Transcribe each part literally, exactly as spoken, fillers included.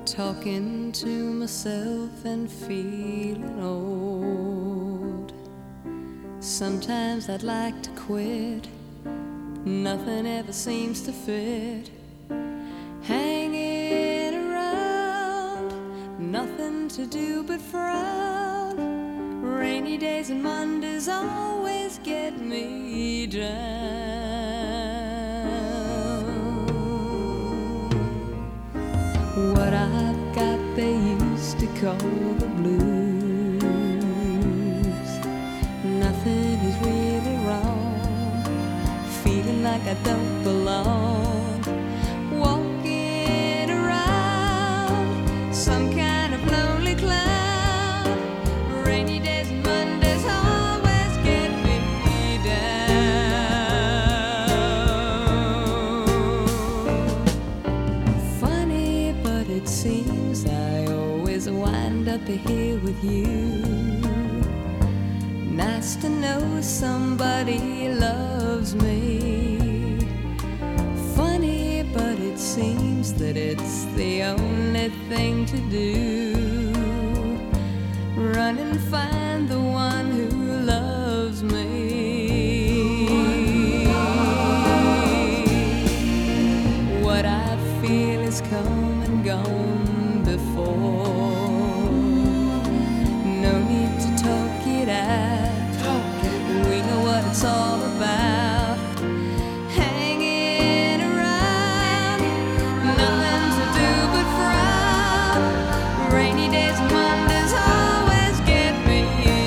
talking to myself and feeling old. Sometimes I'd like to quit, nothing ever seems to fit. Hanging around, nothing to do but frown. Rainy days and Mondays always get me down. What I've got they used to call the blues. Nothing is really wrong, feeling like I don't belong. Walking around some kind of lonely cloud. Rainy days and Mondays always get me down. Funny, but it seems I always wind up here with you. Nice to know somebody loves me. Funny, but it seems that it's the only thing to do. Run and find the one who loves me. What I feel is come and gone before. No need to talk it out, we know what it's all about. Hanging around, nothing to do but frown. Rainy days and Mondays always get me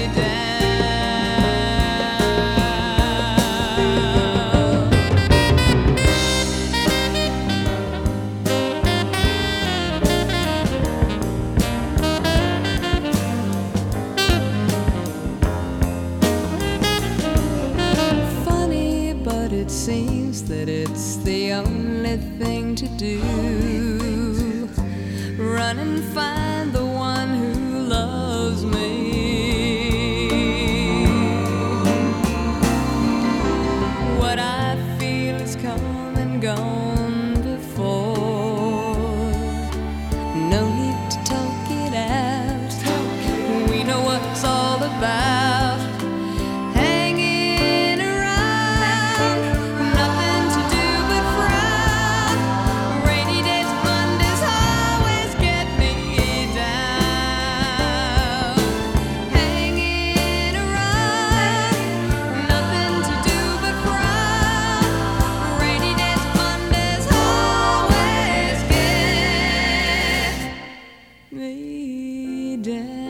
It seems that it's the only thing to do. Run and find the one who loves me. What I feel is come and gone before. No need to talk it out, we know what it's all about. Me down.